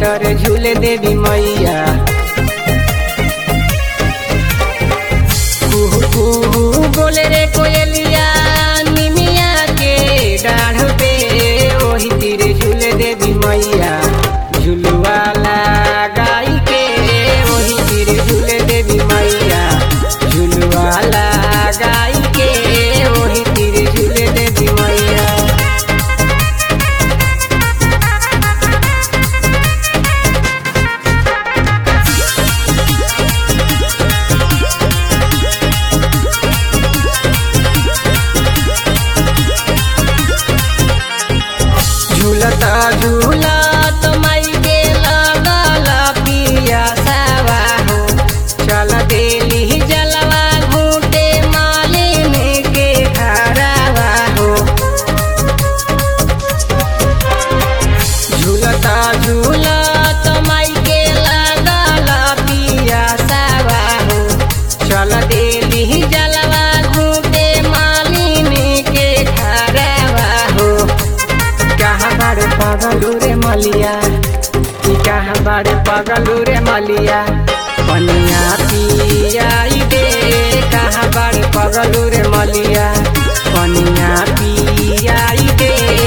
पर झूले देवी मैया। कुहू कुहू बोले रे कोयलिया निमिया के डाढ़ पे, ओही तीर झूले देवी मैया। झुलुआ लगाई के ओही तीर झूले देवी मैया। झुलुआ लगाई के ओही तीर झूले देवी मैया। झूलता झूलत माई के लगल पियसवा हो, चल देली जलवा घूटे मालिन के घरवा हो। झूलता झूलत माई के लगल पियसवा हो, चल देली जलवा घूटे मालिन के घरवा हो। कहाँ बारे पगलू रे मलिया, कि कहाँ बारे पगलू रे मलिया। पनिया पियाई दे कहाँ बारे पगलू रे मलिया। पनिया पियाई दे।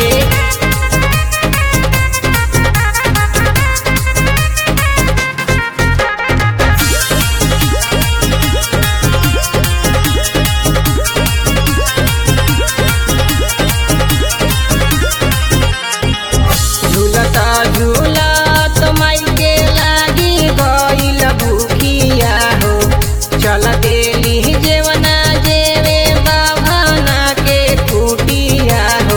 झूलता झूलत माई के लागी गइल भूखिया हो, चल देली जेवना जेवे बाभना के कुटिया हो।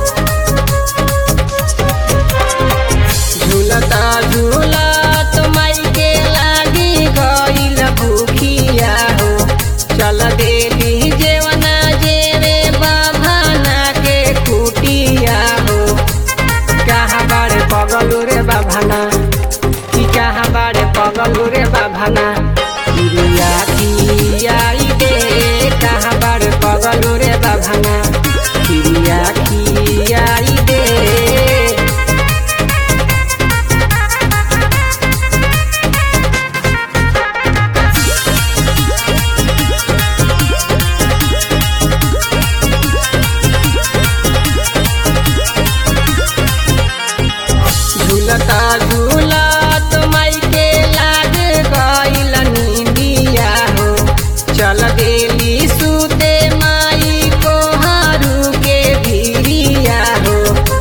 झूलता झूलत माई के लागी गइल भूखिया हो, चल देली जेवना जेवे बाभना के कुटिया हो। कहाँ बारे पगलू रे बाभना, कि कहाँ बारे पगलू रे बाभना। किरिया खियाई दे कहाँ बारे पगलू रे बाभना। किरिया खियाई दे। झूलता झूलत माई के लाग गइल नींदिया हो, चल देली सुते माई कोहरू के भिरिया हो।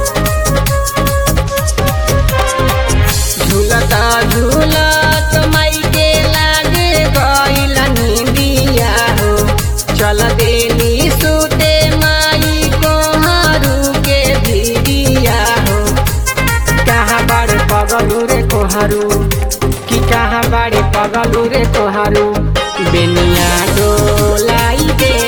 झूलता झूलत माई के लाग गइल नींदिया हो, चल देली सुते माई कोहरू के भिरिया हो। कहाँ बारे पगलू रे कोहरू, कि कहाँ बारे पगलू रे कोहरू। बेनिया डोलाई दे